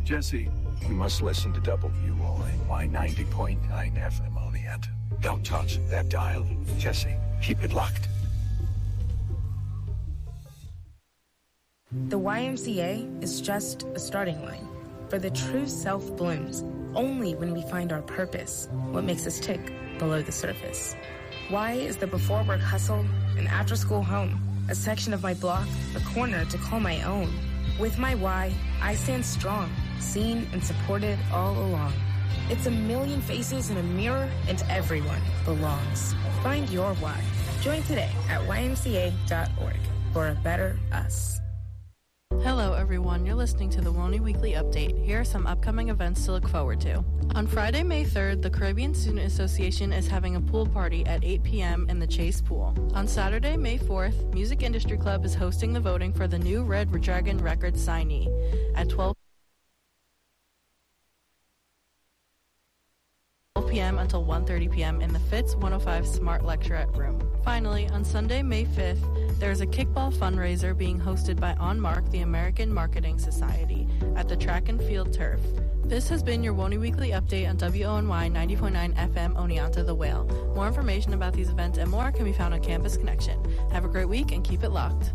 Jesse, you must listen to WONY 90.9 FM Oleander. Don't touch that dial. Jesse, keep it locked. The YMCA is just a starting line, for the true self blooms only when we find our purpose, what makes us tick below the surface. Y is the before work hustle, an after school home, a section of my block, a corner to call my own. With my Y, I stand strong, seen and supported all along. It's a million faces in a mirror, and everyone belongs. Find your Y. Join today at ymca.org for a better us. Hello everyone, you're listening to the WONY Weekly Update. Here are some upcoming events to look forward to. On Friday, May 3rd, the Caribbean Student Association is having a pool party at 8 p.m. in the Chase Pool. On Saturday, May 4th, Music Industry Club is hosting the voting for the new Red Dragon Records signee at 12 p.m. until 1:30 p.m. in the Fitz 105 Smart Lecturette Room. Finally, on Sunday, May 5th, there is a kickball fundraiser being hosted by On Mark, the American Marketing Society, at the Track and Field Turf. This has been your WONY Weekly Update on WONY 90.9 FM Oneonta the Whale. More information about these events and more can be found on Campus Connection. Have a great week and keep it locked.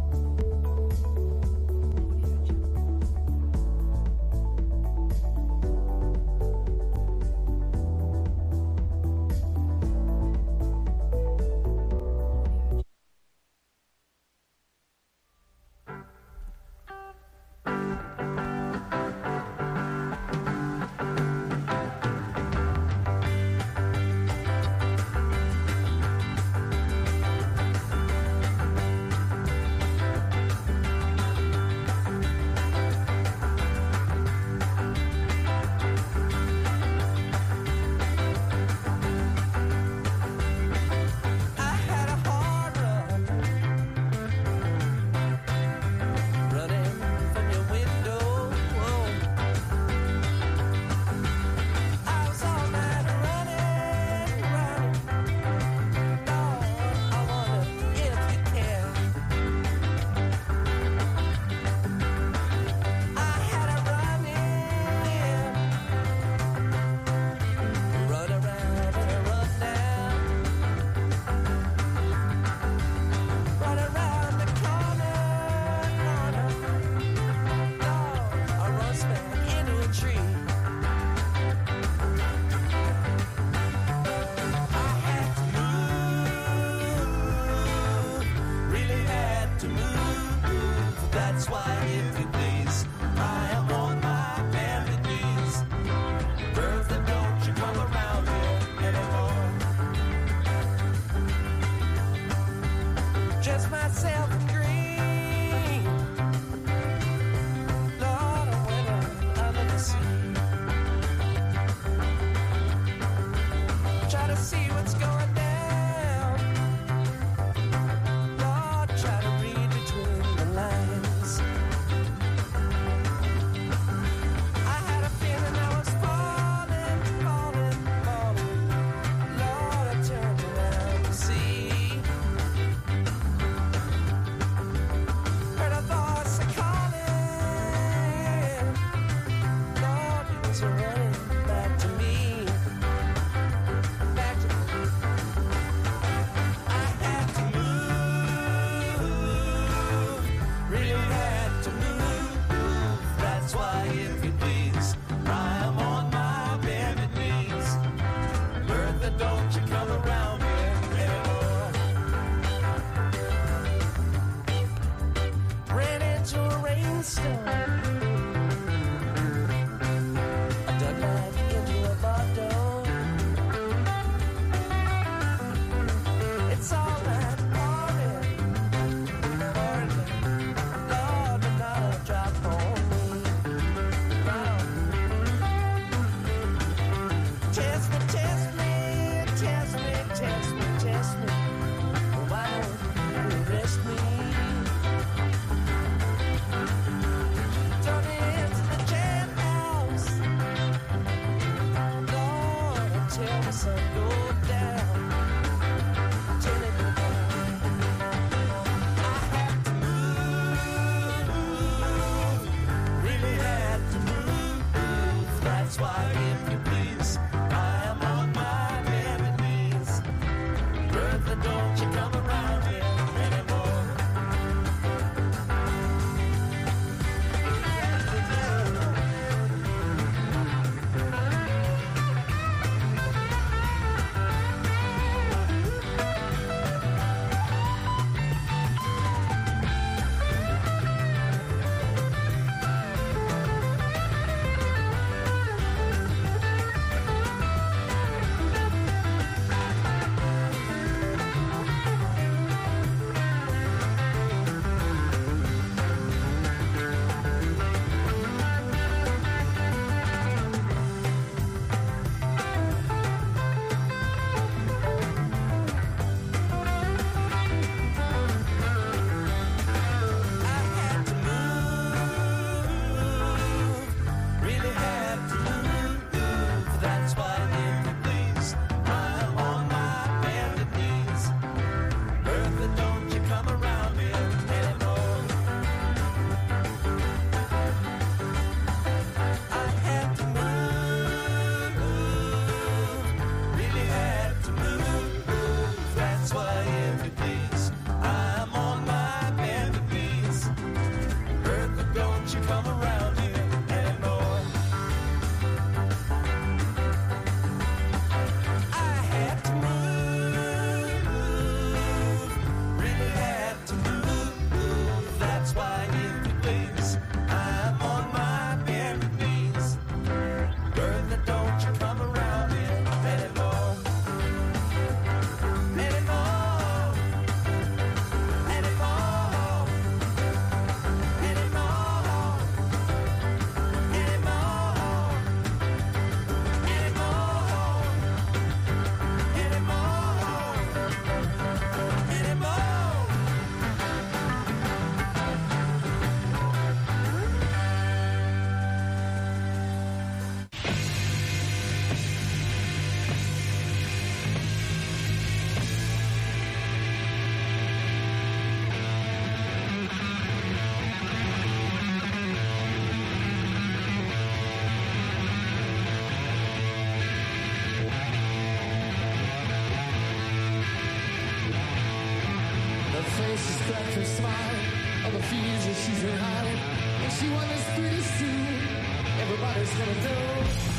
face is cracked her smile. All the fears that she's been hiding. And she wonders pretty soon everybody's gonna know.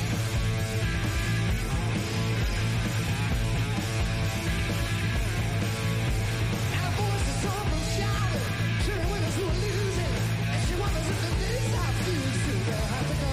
And her voice is someone shouting, cheering winners who are losing. And she wonders if the days I feel soon they'll have to go.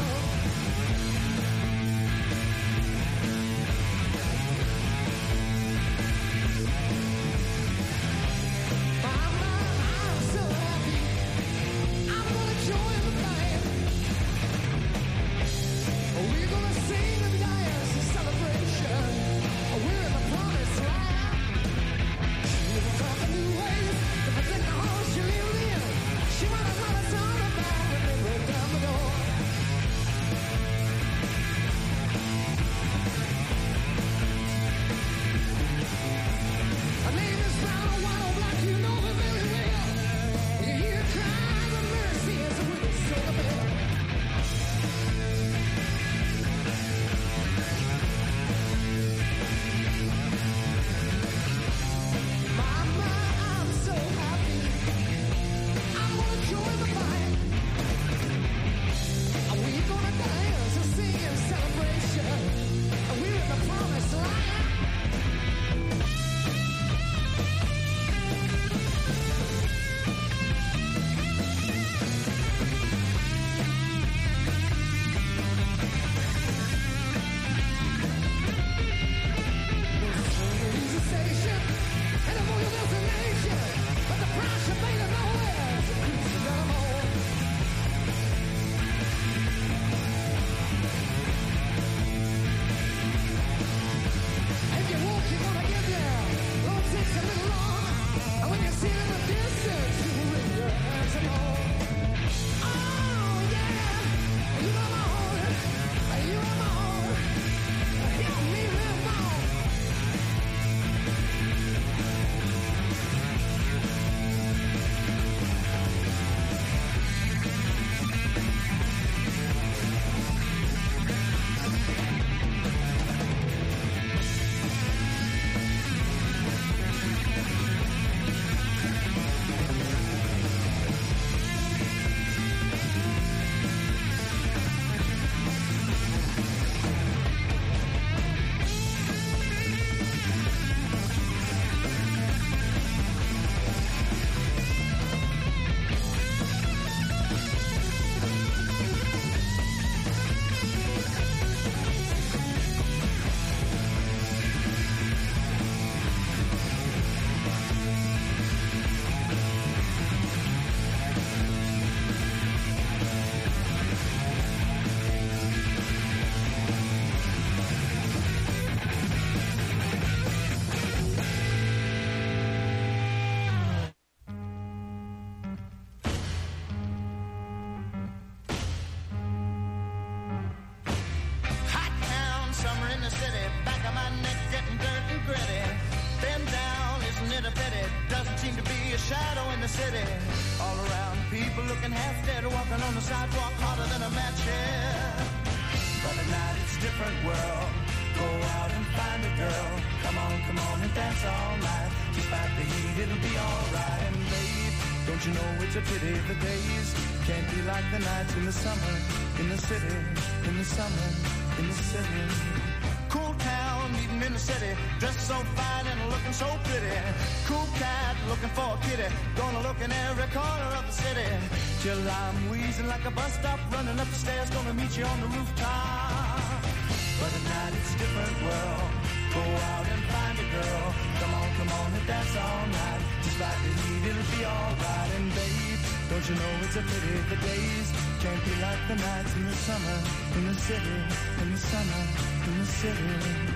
Till I'm wheezing like a bus stop, running up the stairs, gonna meet you on the rooftop. But at night it's a different world. Go out and find a girl. Come on and dance all night. Just like the heat, it'll be alright. And babe, don't you know it's a pity the days can't be like the nights in the summer, in the city, in the summer, in the city.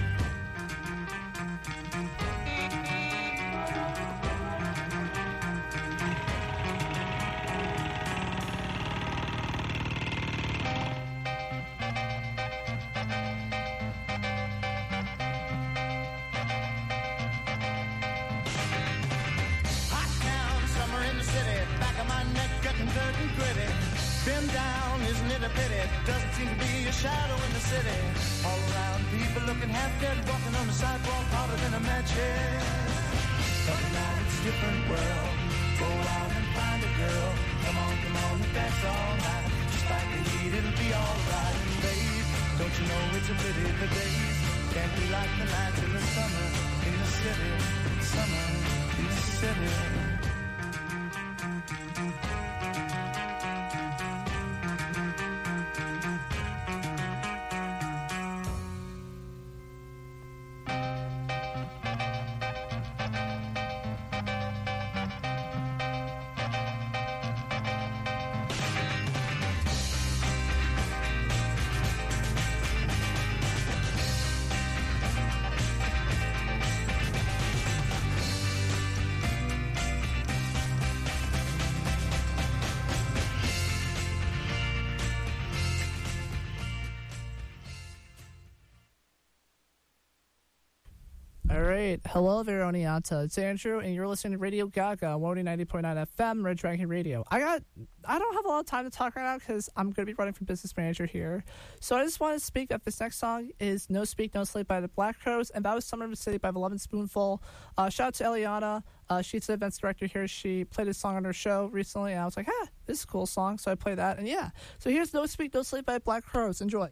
Walking on the sidewalk harder than a match head. But now it's a different world. come on and dance all night. Despite the heat, it'll be alright. And babe, don't you know it's a pity the days can't be like the nights in the summer in the city. Summer in the city. All right. Hello, Veroniata. It's Andrew, and you're listening to Radio Gaga, 90.9 FM, Red Dragon Radio. I don't have a lot of time to talk right now because I'm going to be running for business manager here. So I just want to speak that this next song is No Speak, No Sleep by the Black Crowes, and that was Summer of the City by the Lemon Spoonful. Shout out to Eliana. She's the events director here. She played this song on her show recently, and I was like, this is a cool song. So I played that, and yeah. So here's No Speak, No Sleep by Black Crowes. Enjoy.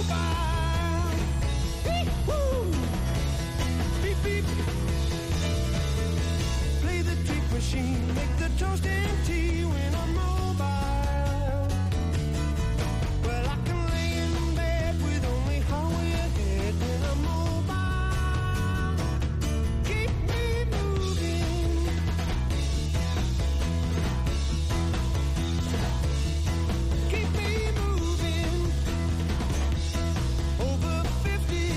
mobile. Beep, woo. Beep, beep. Play the trick machine, make the toast and tea when I'm mobile. Well, I can lay in bed with only highway ahead when I'm mobile. Keep me moving. Keep me moving. Over 50.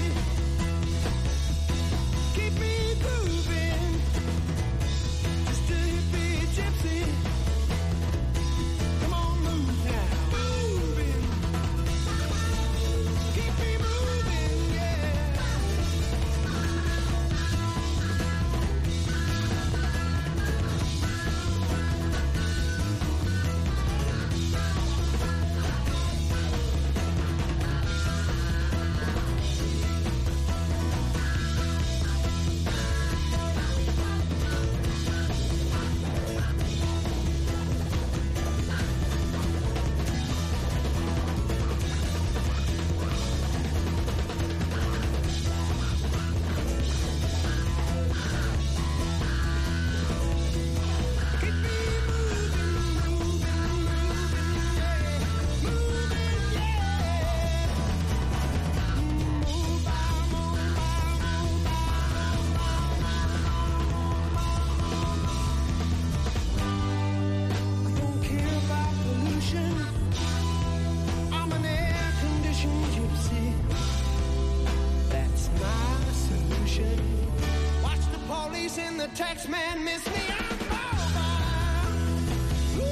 Keep me grooving. Just a hippie gypsy. Come on, move now. Moving. Keep me moving, yeah. Keep me moving, moving, yeah. Mobile, I don't care about pollution. I'm an air-conditioned gypsy. That's my solution. Watch the police and the tax man miss me. I'm mobile. Ooh,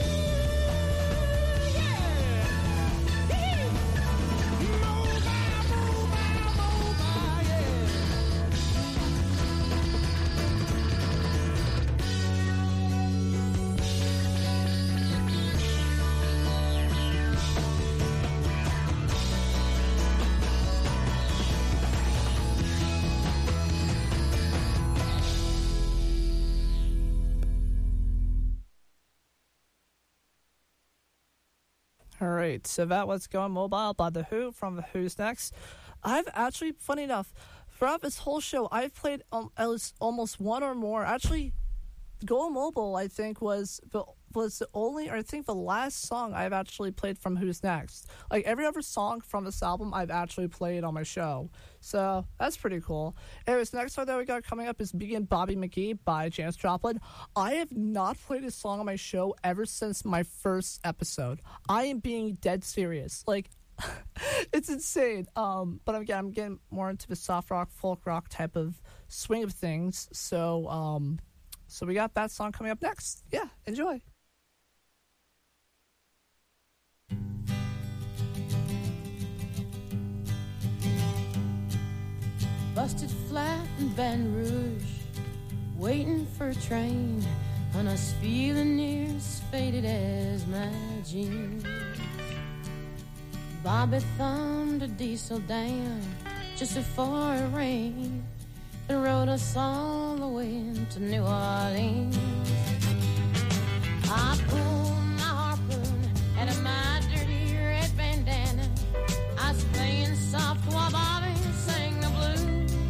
yeah. Hee. Mobile, yeah. All right, so that was Going Mobile by The Who from The Who's Next. I've actually, funny enough, throughout this whole show, I've played at least almost one or more. Actually, Going Mobile, I think, was the only, or I think the last song I've actually played from Who's Next. Like, every other song from this album I've actually played on my show. So, that's pretty cool. Anyways, the next song that we got coming up is Begin Bobby McGee by Janis Joplin. I have not played this song on my show ever since my first episode. I am being dead serious. Like, it's insane. But again, I'm getting more into the soft rock, folk rock type of swing of things. So we got that song coming up next. Yeah, enjoy. Busted flat in Baton Rouge, waiting for a train, and I was feeling near as faded as my jeans. Bobby thumbed a diesel down just before it rained and rode us all the way to New Orleans. I pulled my harpoon out of my dirty red bandana. I was playing soft while Bobby sang the blues.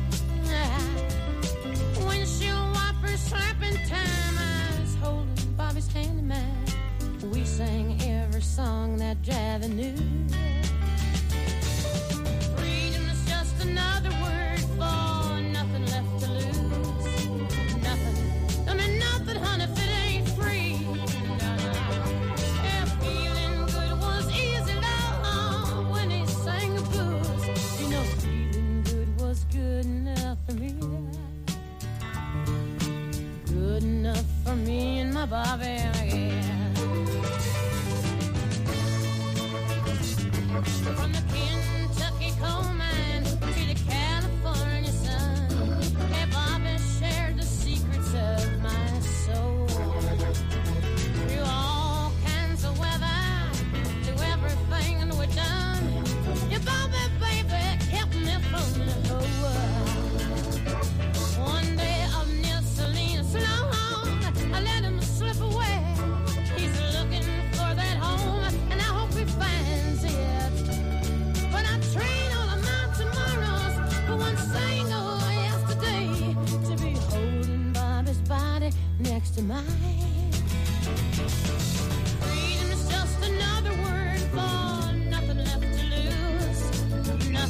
Windshield wipers slapping time, I was holding Bobby's hand in mine. We sang every song that Javi knew. Freedom is just another word for nothing left to lose. Nothing, don't mean nothing, honey, if it ain't free. Yeah, feeling good was easy, love, when he sang the blues. You know, feeling good was good enough for me. Good enough for me and my Bobby again. From the Kentucky coal mine to the California sun, hey, Bobby shared the secrets of my soul. Through all kinds of weather, through everything we've done, your Bobby, baby, kept me from the whole world. One day of near Selena Sloan, I let him slip away.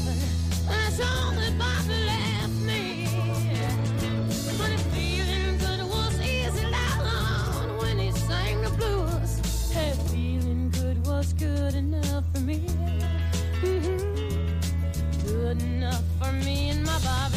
Bobby. That's all that Bobby left me. But feeling good was easy down when he sang the blues. Hey, feeling good was good enough for me. Good enough for me and my Bobby.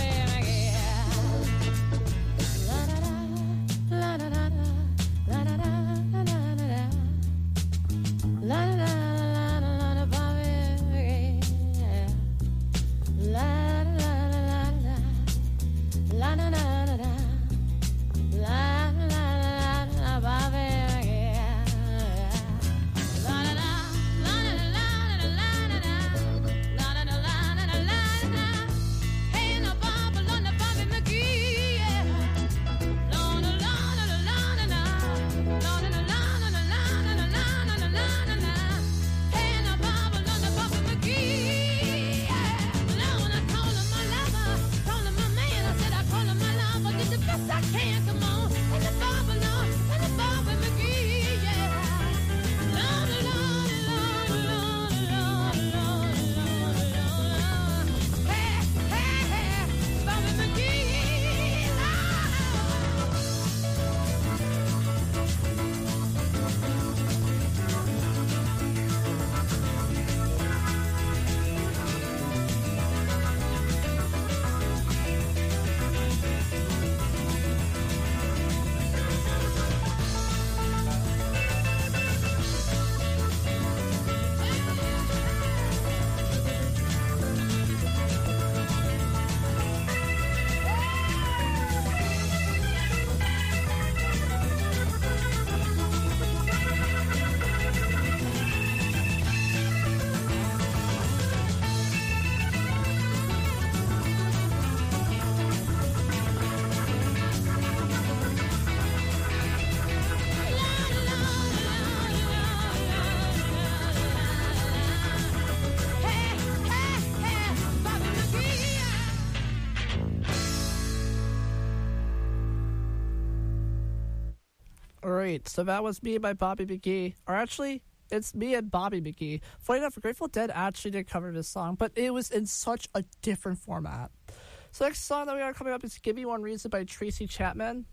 Alright, so that was Me by Bobby McGee. Or actually, it's Me and Bobby McGee. Funny enough, Grateful Dead actually did cover this song, but it was in such a different format. So next song that we are coming up is Give Me One Reason by Tracy Chapman.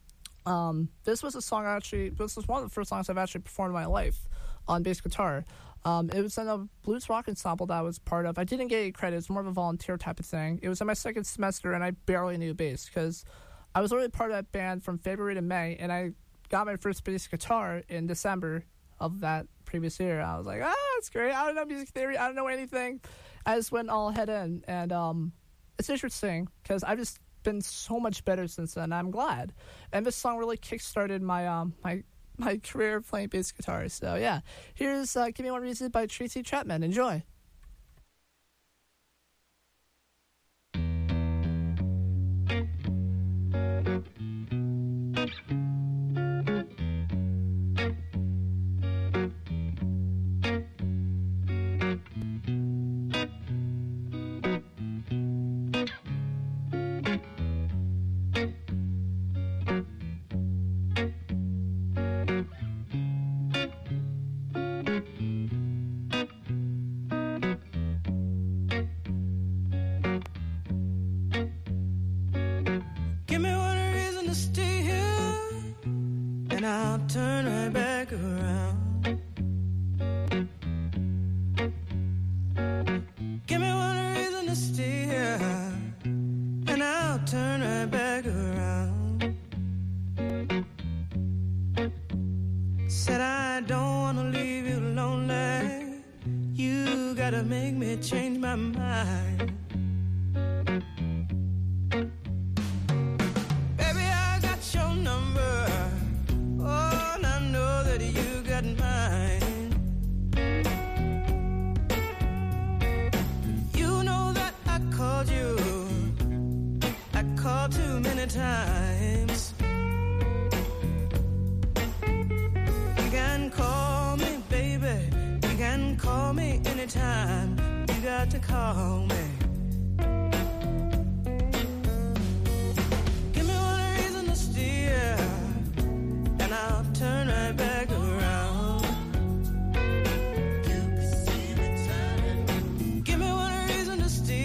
This was a song this was one of the first songs I've actually performed in my life on bass guitar. It was in a blues rock ensemble that I was part of. I didn't get any credit. It's more of a volunteer type of thing. It was in my second semester, and I barely knew bass because I was already part of that band from February to May, and I got my first bass guitar in December of that previous year. I was like, it's great. I don't know music theory. I don't know anything. I just went all head in, and it's interesting because I've just been so much better since then. I'm glad. And this song really kickstarted my my career playing bass guitar. So yeah, here's Give Me One Reason by Tracy Chapman. Enjoy. Turn right back around. Give me one reason to stay here, and I'll turn right back around. Said I don't wanna leave you lonely. You gotta make me change my mind. Baby, I got your number. Too many times. You can call me, baby. You can call me anytime. You got to call me. Give me one reason to steer, and I'll turn right back around. You can see me turning. Give me one reason to steer.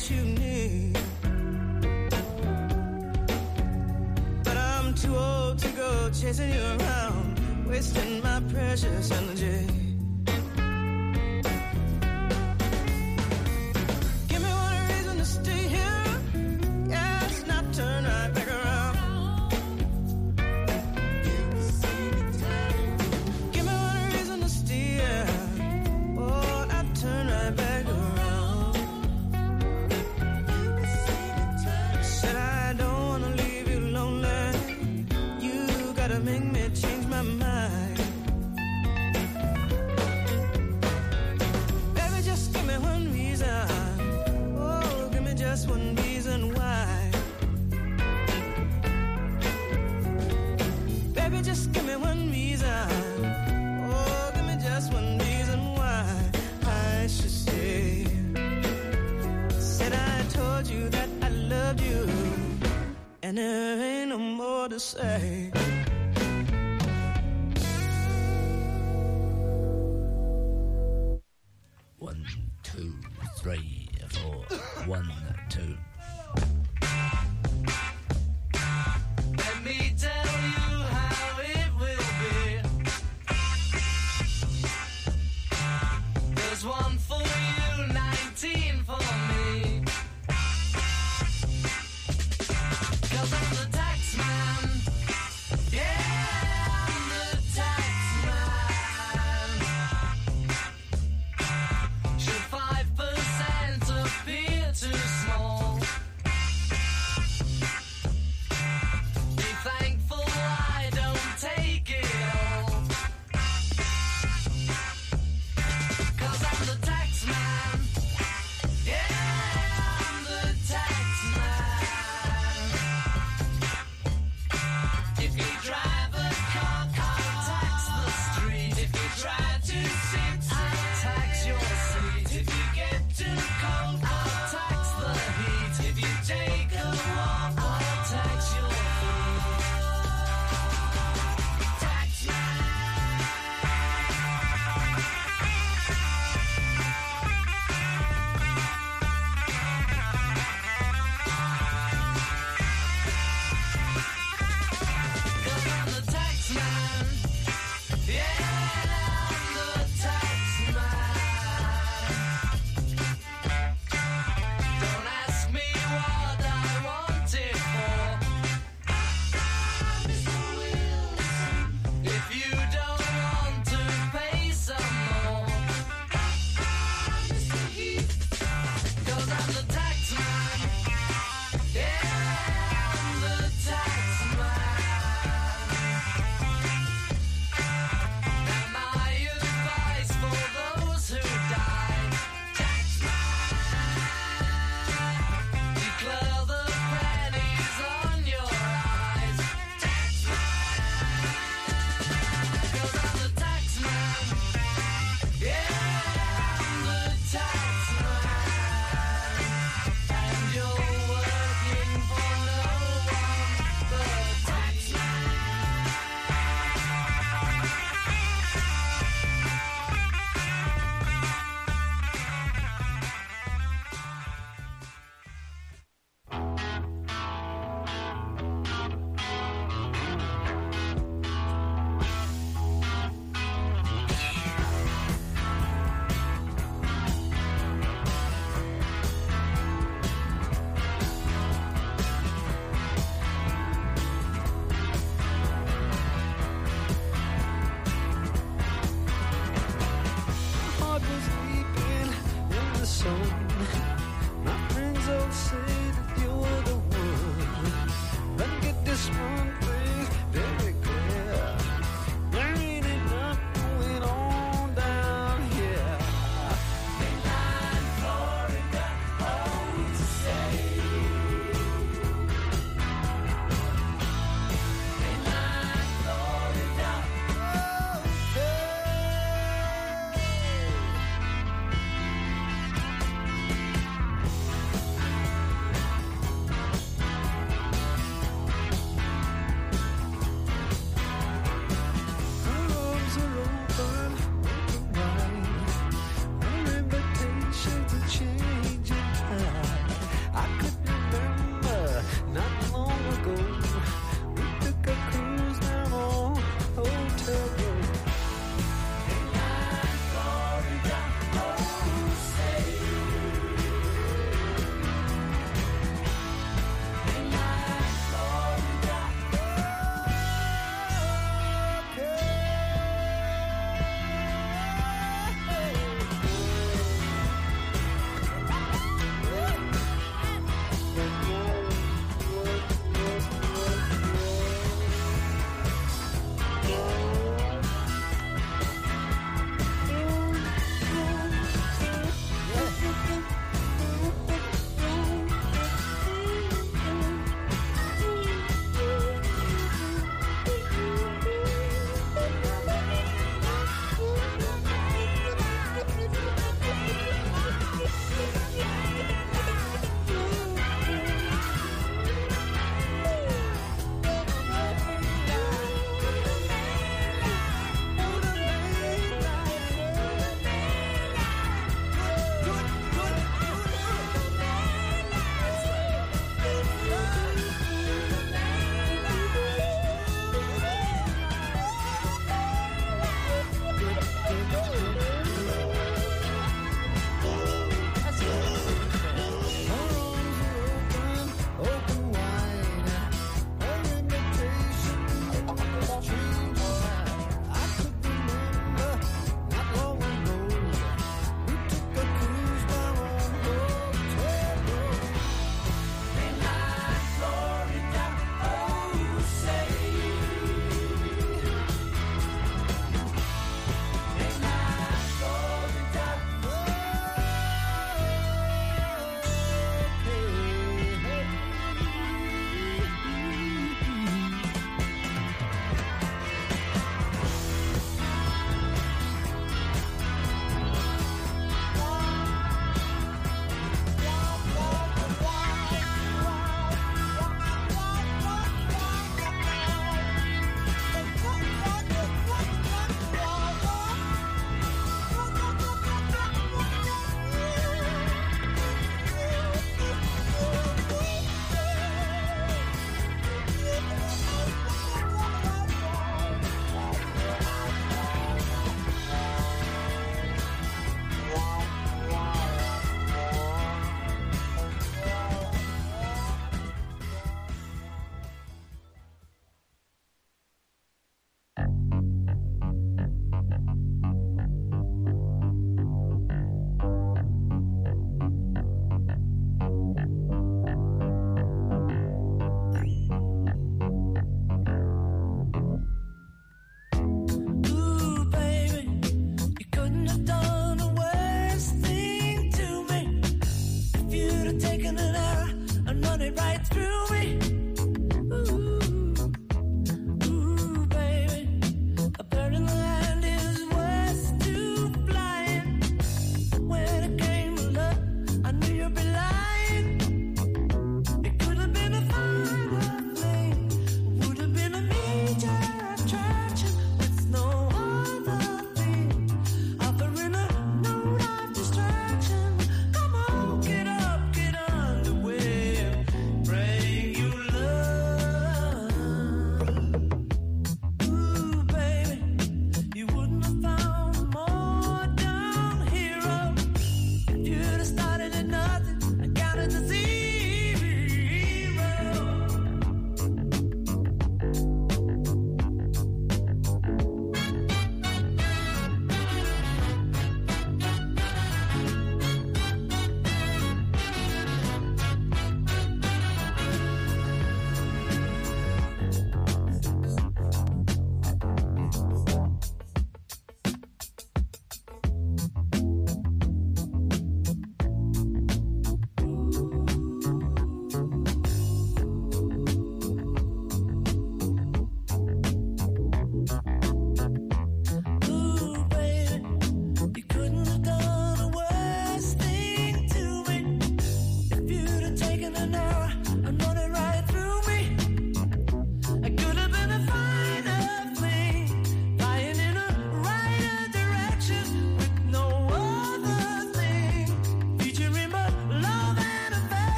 what you need. But I'm too old to go chasing you around, wasting my precious energy. Give me one reason to stay here. Yes, not turn right back around. Give me one reason to stay here. Oh, not turn right back around. Said I don't wanna leave you lonely. You gotta make me change my mind. Baby, just give me one reason. Oh, give me just one reason why. Baby, just give me one reason. Oh, give me just one reason why I should stay. Said I told you that I loved you, and there ain't no more to say. One, two, three, four. 1, 2. Let me tell you how it will be. There's one for you, 19 for me. 'Cause I'm the tax man. Yeah, I'm the tax man. Should 5% appear too small?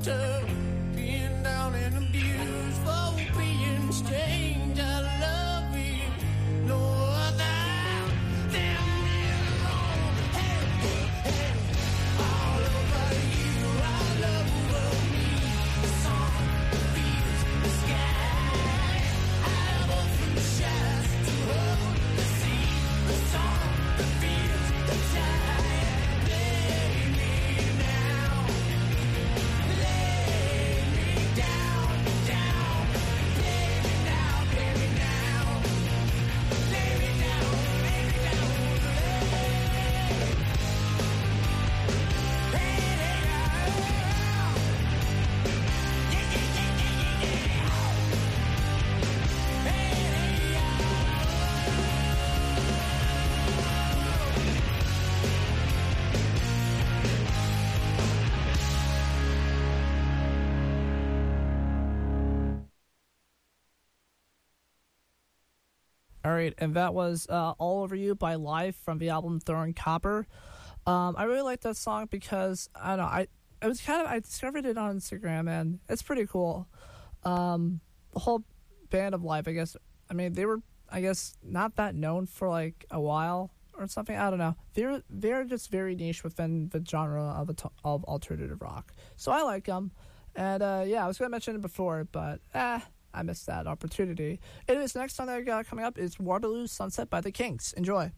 after being down and abused for being strange. I love you, no other than me alone. Hey, hey, all over you, all over me. The song, the beats, the sky. I love from the shadows to hold the sea. The song, the beats, the sky. Lay me now, lay me down, down. Lay me now, lay me now. Lay me down, lay me down. Lay me down. Yeah, yeah, yeah, yeah, yeah, yeah. All right, and that was All Over You by Live from the album Throwing Copper. I really like that song because, I don't know, I discovered it on Instagram, and it's pretty cool. The whole band of Live, I guess, I mean, they were, I guess, not that known for, like, a while or something. I don't know. They're just very niche within the genre of alternative rock. So I like them. And, yeah, I was going to mention it before, but, I missed that opportunity. Anyways, next song that I got coming up is Waterloo Sunset by the Kinks. Enjoy.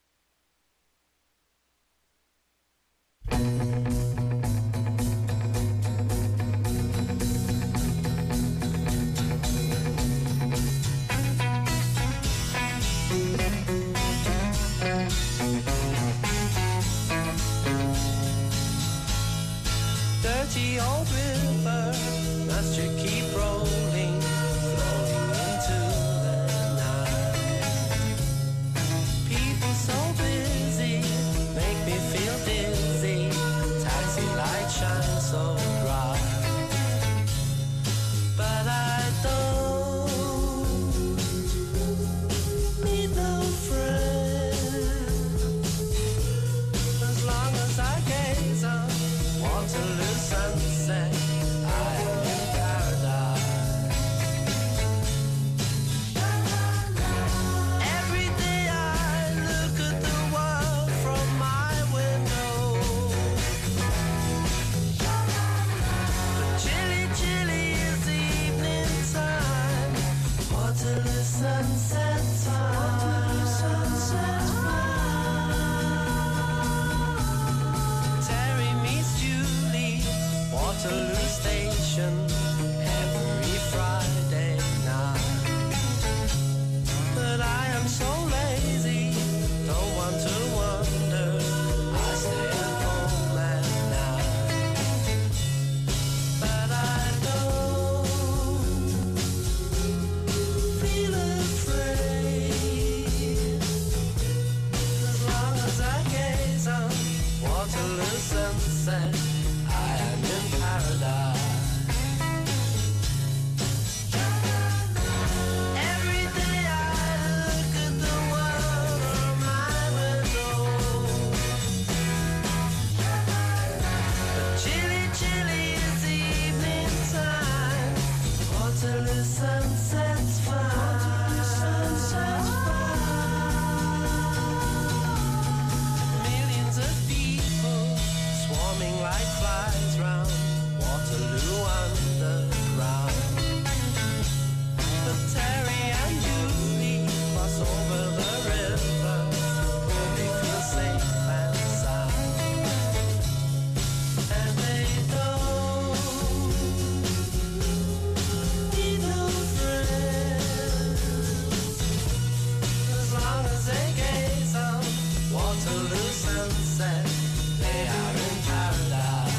Dirty old river, must you keep rolling, flowing into the night. People so busy, make me feel dizzy. Taxi light shines so bright, but I don't need no friend. As long as I gaze on Waterloo sunset, I am in paradise. Every day I look at the world from my window. But chilly, chilly is the evening time. Waterloo sunset time. Waterloo sunset time. Terry meets Julie, Waterloo Station, every Friday night. But I am so lazy, don't want to wander. I stay at home at night. But I don't feel afraid, as long as I gaze on Waterloo sunset, I am in paradise. Every day I look at the world from my window. But chilly, chilly is the evening time. Waterloo sunset's fine. Waterloo sunset's fine. Millions of people swarming like flies round Waterloo underground. But Terry and Julie cross over the river where they feel safe and sound. And they don't need no friends, as long as they gaze on Waterloo sunset, they are in paradise.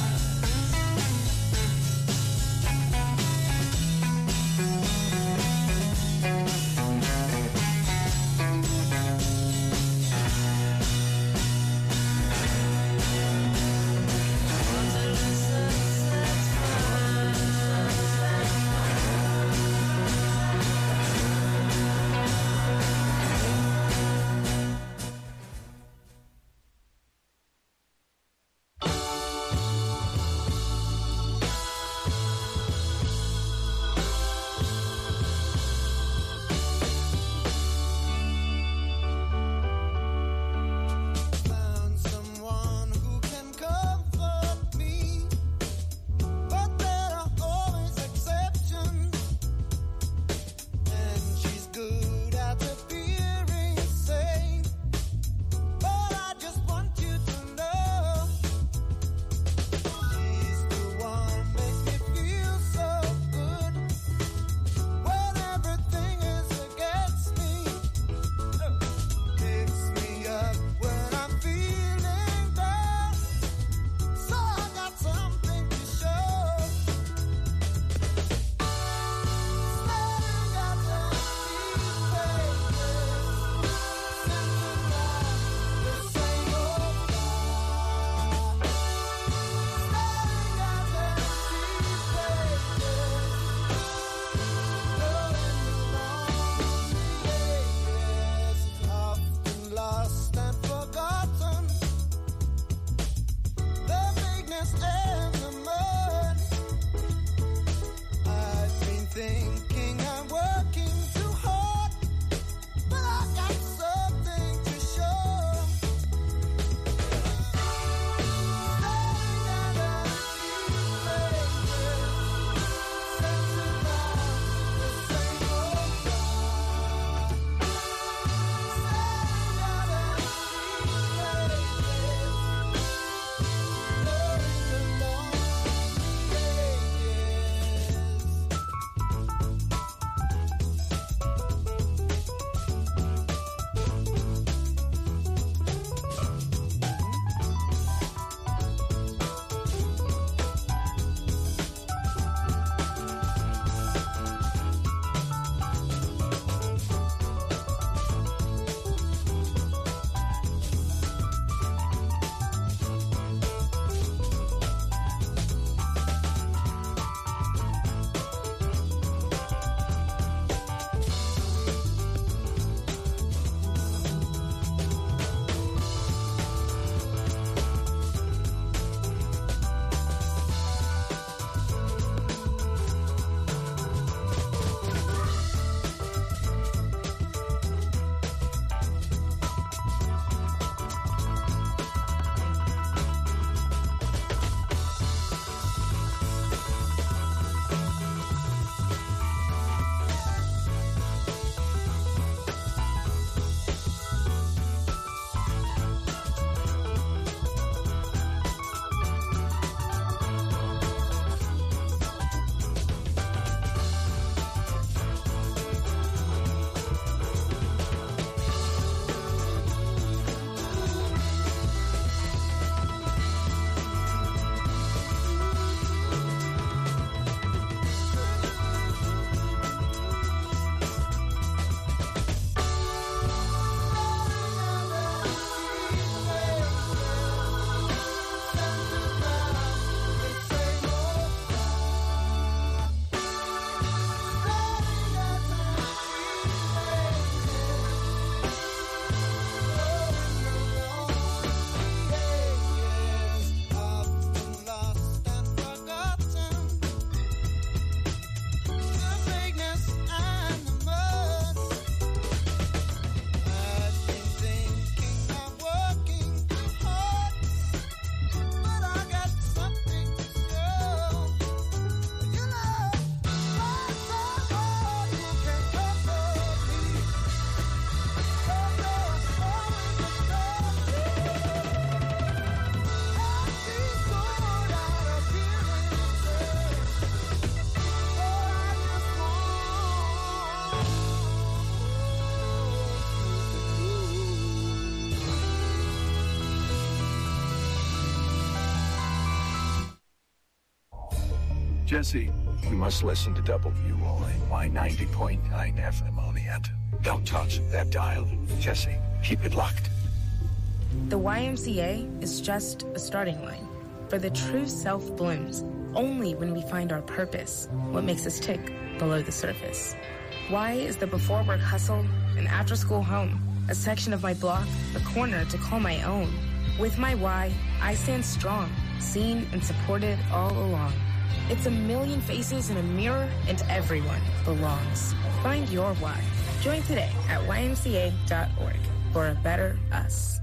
Jesse, you must listen to WOAY 90.9 FM only, and don't touch that dial. Jesse, keep it locked. The YMCA is just a starting line, for the true self blooms only when we find our purpose, what makes us tick below the surface. Y is the before work hustle, an after school home, a section of my block, a corner to call my own. With my Y, I stand strong, seen and supported all along. It's a million faces in a mirror, and everyone belongs. Find your Y. Join today at ymca.org for a better us.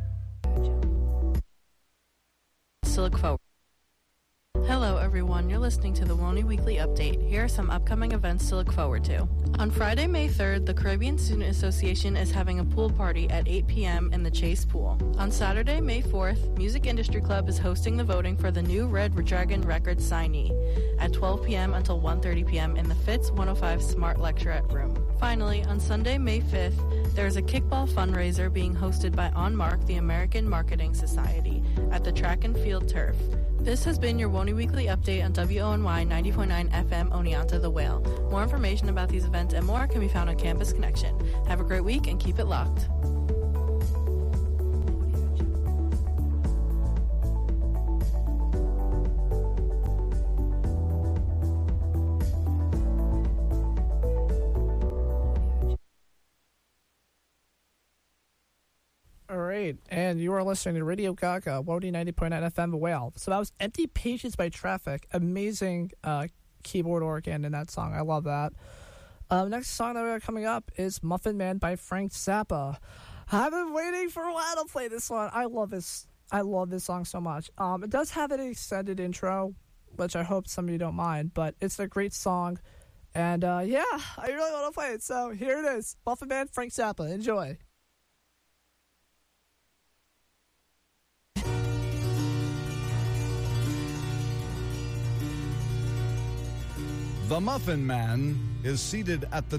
To look forward. Hello everyone, you're listening to the WONY Weekly Update. Here are some upcoming events to look forward to. On Friday, May 3rd, the Caribbean Student Association is having a pool party at 8 p.m. in the Chase Pool. On Saturday, May 4th, Music Industry Club is hosting the voting for the new Red Dragon Records signee at 12 p.m. until 1:30 p.m. in the Fitz 105 Smart Lecturette Room. Finally, on Sunday, May 5th, there is a kickball fundraiser being hosted by On Mark, the American Marketing Society, at the Track and Field Turf. This has been your WONY Weekly Update on WONY 90.9 FM Oneonta the Whale. More information about these events and more can be found on Campus Connection. Have a great week and keep it locked. All right, and you are listening to Radio Gaga, WONY 90.9 FM The Whale. So that was Empty Pages by Traffic. Amazing keyboard organ in that song. I love that. Next song that we got coming up is Muffin Man by Frank Zappa. I've been waiting for a while to play this one. I love this song so much. It does have an extended intro, which I hope some of you don't mind, but it's a great song. And yeah, I really want to play it. So here it is. Muffin Man, Frank Zappa. Enjoy. The Muffin Man is seated at the